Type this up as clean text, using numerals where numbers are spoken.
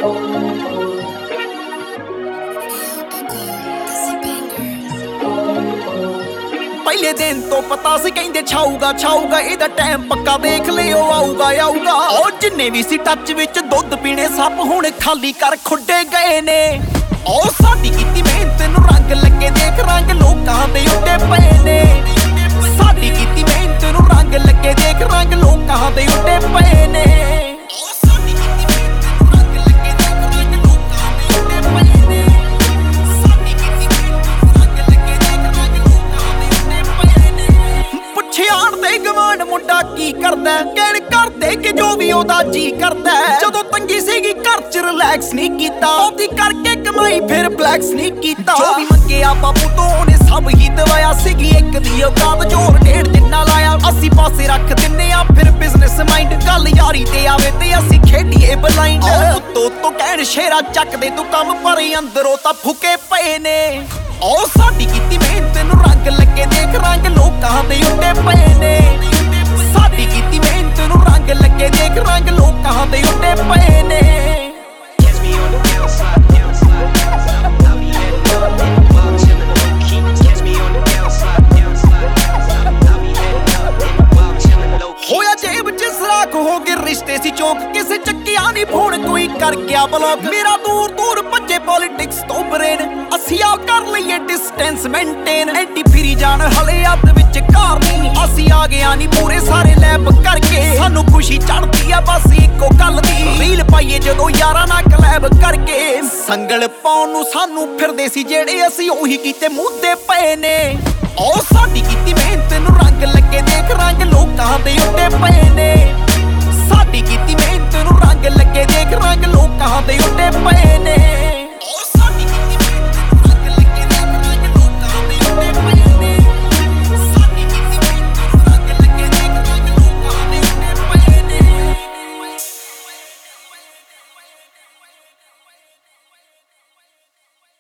ਪਹਿਲੇ ਦਿਨ ਤੋਂ ਪਤਾ ਸੀ ਕਹਿੰਦੇ ਛਾਊਗਾ ਛਾਊਗਾ, ਇਹਦਾ ਟਾਈਮ ਪੱਕਾ ਦੇਖ ਲਿਓ ਆਊਗਾ ਆਊਗਾ। ਉਹ ਜਿੰਨੇ ਵੀ ਸੀ ਟੱਚ ਵਿੱਚ ਦੁੱਧ ਪੀਣੇ ਸੱਪ ਹੁਣ ਖਾਲੀ ਕਰ ਖੁੱਡੇ ਗਏ ਨੇ। ਉਹ ਸਾਡੀ ਕੀਤੀ ਮਿਹਨਤ ਨੂੰ ਰੰਗ ਲੱਗੇ ਦੇਖ, ਰੰਗ ਲੋਕਾਂ ਦੇ ਉੱਤੇ ਪਏ ਨੇ। ਸਾਡੀ ਕੀਤੀ ਮਿਹਨਤ ਨੂੰ ਰੰਗ ਲੱਗੇ ਦੇਖ, ਰੰਗ ਲੋਕਾਂ ਦੇ ਉੱਤੇ ਪਏ ਨੇ। ਗਵਾਂਡ ਮੁੰਡਾ ਕੀ ਕਰਦਾ ਕਹਿਣ ਕਰਦੇ ਕਿ ਜੋ ਵੀ ਉਹਦਾ ਜੀ ਕਰਦਾ। ਜਦੋਂ ਤੰਗੀ ਸੀਗੀ ਘਰ ਚ ਰਿਲੈਕਸ ਨਹੀਂ ਕੀਤਾ, ਉਹਦੀ ਕਰਕੇ ਕਮਾਈ ਫਿਰ ਫਲੈਕਸ ਨਹੀਂ ਕੀਤਾ। ਜੋ ਵੀ ਮੰਗਿਆ ਬਾਪੂ ਤੋਂ ਉਹਨੇ ਸਭ ਹੀ ਦਵਾਇਆ, ਸੀਗੀ ਇੱਕ ਦੀ ਔਕਾਤ ਜੋਰ ਡੇਢ ਜਿੰਨਾ ਲਾਇਆ। ਅਸੀਂ ਪਾਸੇ ਰੱਖ ਦਿੰਨੇ ਆ ਫਿਰ ਬਿਜ਼ਨਸ ਮਾਈਂਡ, ਗੱਲ ਯਾਰੀ ਤੇ ਆਵੇ ਤੇ ਅਸੀਂ ਖੇਡੀਏ ਬਲਾਈਂਡ। ਉੱਤੋਂ ਕਹਿਣ ਸ਼ੇਰਾ ਚੱਕਦੇ ਤੂੰ ਕੰਮ ਪਰ ਅੰਦਰੋਂ ਤਾਂ ਫੁਕੇ ਪਏ ਨੇ। ਉਹ ਸਾਡੀ ਕੀਤੀ ਮਿਹਨਤ ਨੂੰ ਰੰਗ ਲੱਗੇ ਦੇਖ, ਰੰਗ ਲੋਕਾਂ ਦੇ ਉੱਤੇ ਪਏ ਨੇ। ਸਾਡੀ ਕੀਤੀ ਮਿਹਨਤ ਨੂੰ ਰੰਗ ਲੱਗੇ ਦੇਖ, ਰੰਗ ਲੋਕਾਂ ਦੇ ਉੱਤੇ ਪਏ ਨੇ। ਹੋਇਆ ਜੇਬ ਚ ਸਰਾਖ ਹੋ ਗਏ ਰਿਸ਼ਤੇ ਸੀ ਚੌਕ, ਕਿਸੇ ਚੱਕਿਆ ਨਹੀਂ ਫੋਨ ਕੋਈ ਕਰ ਗਿਆ ਬਲੌਕ। ਮੇਰਾ ਦੂਰ ਦੂਰ ਭੱਜੇ ਪੋਲਿਟਿਕਸ ਤੋਂ ਬਰੇਨ, ਅਸੀਂ ਆ ਕਰ ਲਈਏ ਡਿਸਟੈਂਸ ਮੇਨਟੇਨ। ਐਂਟੀ ਫਿਰੀ ਜਾਣ ਹਲੇ ਅੱਧ ਵਿੱਚ ਕਾਰ ਨਹੀਂ, ਅਸੀਂ ਆ ਗਿਆ ਨਹੀਂ ਪੂਰੇ ਸਾਰੇ ਲੈਬ ਕਰਕੇ। ਸਾਨੂੰ ਖੁਸ਼ੀ ਚੜਦੀ ਆ ਬਸ ਇੱਕੋ ਗੱਲ ਦੀ, ਰੀਲ ਪਾਈਏ ਜਦੋਂ ਯਾਰਾਂ ਨਾਲ ਕਲੈਬ ਕਰਕੇ। ਸੰਗਲ ਪਾਉਣ ਨੂੰ ਸਾਨੂੰ ਫਿਰਦੇ ਸੀ ਜਿਹੜੇ, ਅਸੀਂ ਉਹੀ ਕੀਤੇ ਮੁੱਦੇ ਪਏ ਨੇ। ਉਹ ਸਾਡੀ ਕੀਤੀ ਮਿਹਨਤ ਨੂੰ ਰੰਗ ਲੱਗੇ ਦੇਖ, ਰੰਗ ਲੋਕਾਂ ਦੇ ਉੱਤੇ ਪਏ ਨੇ।